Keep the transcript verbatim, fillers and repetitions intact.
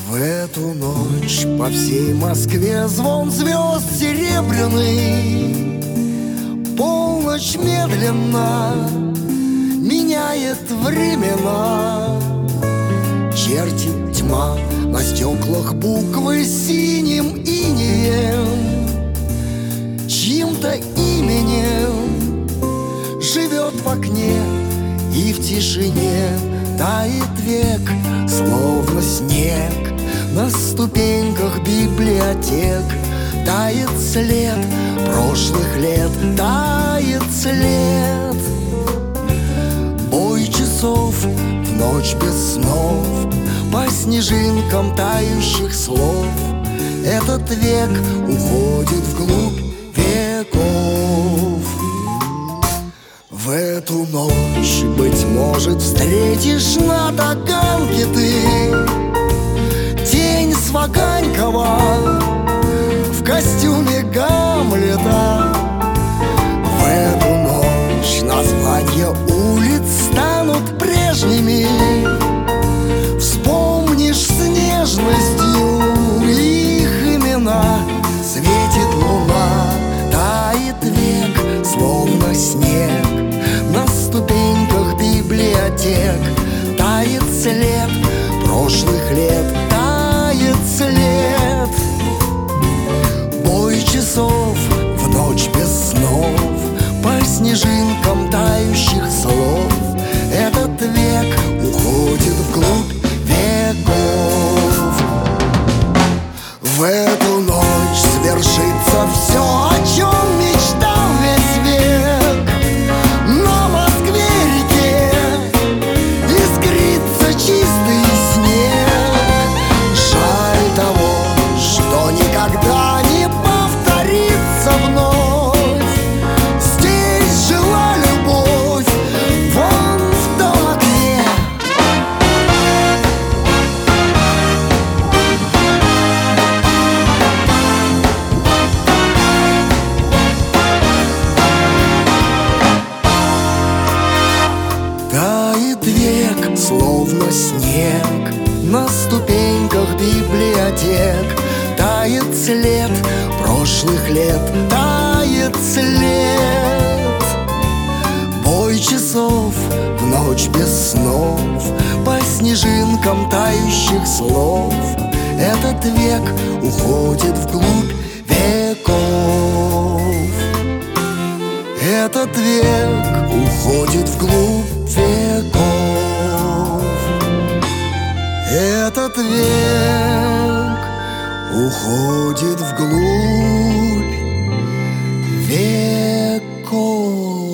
В эту ночь по всей Москве звон звезд серебряный. Полночь медленно меняет времена. Черти, тьма, на стеклах буквы синим инеем, чьим-то именем живет в окне, и в тишине тает век, словно снег. На ступеньках библиотек тает след прошлых лет, тает след. Бой часов в ночь без снов, по снежинкам тающих слов. Этот век уходит вглубь веков. В эту ночь, быть может, встретишь на Таганке ты тень с Ваганькова в костюме Гамлета. В эту ночь названия улиц станут прежними. Вспомнишь с нежностью их имена. Светит луна, тает век, словно снег. На ступеньках библиотек тает след прошлых лет, тает след. Бой часов в ночь без снов, по снежинкам тающих слов. Этот век уходит вглубь веков. В эту ночь свершится все, о чем мечтал весь век. На Москве-реке искрится чистый снег. Жаль того, что никогда не повторится вновь. Здесь жила любовь, вон в том окне. Тает век, словно снег. На ступеньках библиотек тает след прошлых лет, тает след. Бой часов в ночь без снов, по снежинкам тающих слов. Этот век уходит вглубь веков. Этот век уходит вглубь веков. Этот век уходит вглубь веков.